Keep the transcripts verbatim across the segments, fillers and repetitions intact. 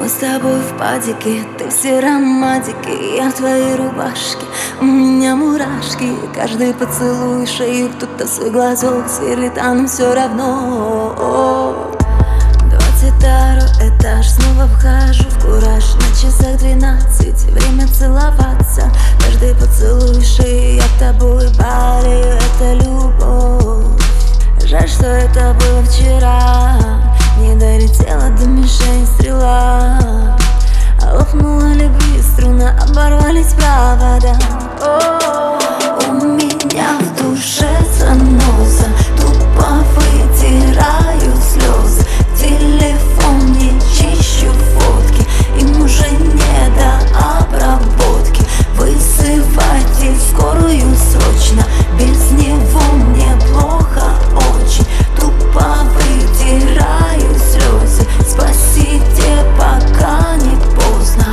Мы с тобой в падике, ты все романтики, я в твоей рубашке, у меня мурашки. Каждый поцелуй шею, кто-то свой глазок сверлит, а нам все равно. Двадцать второй этаж, снова вхожу в кураж. На часах двенадцать, время целоваться. Каждый поцелуй шею, я тобой болею, это любовь. Жаль, что это было вчера, не долетела до мишени стрела. А лопнула любви струна, оборвались провода. У меня в душе заноза, тупо вытираю слезы. Телефон не чищу фотки, им уже не до обработки. Вызывайте скорую срочно, без него мне плохо очень. Тупо вытираю слезы, спасите, пока не поздно.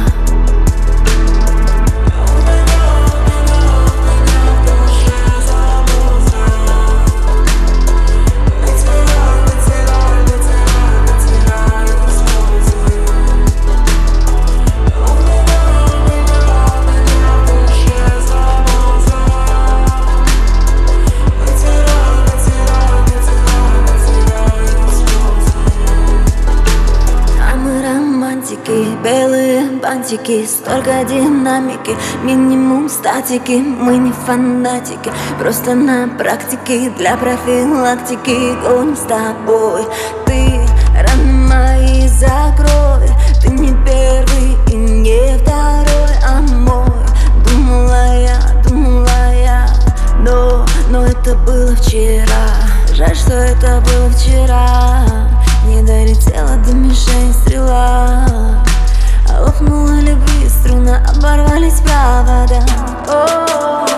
Белые бантики, столько динамики, минимум статики. Мы не фанатики, просто на практике, для профилактики гоним с тобой. Ты раны мои закрой, ты не первый и не второй, а мой. Думала я, думала я, но, но это было вчера. Жаль, что это было вчера, не долетела до мишени стрела. А лопнула любви струна, оборвались провода.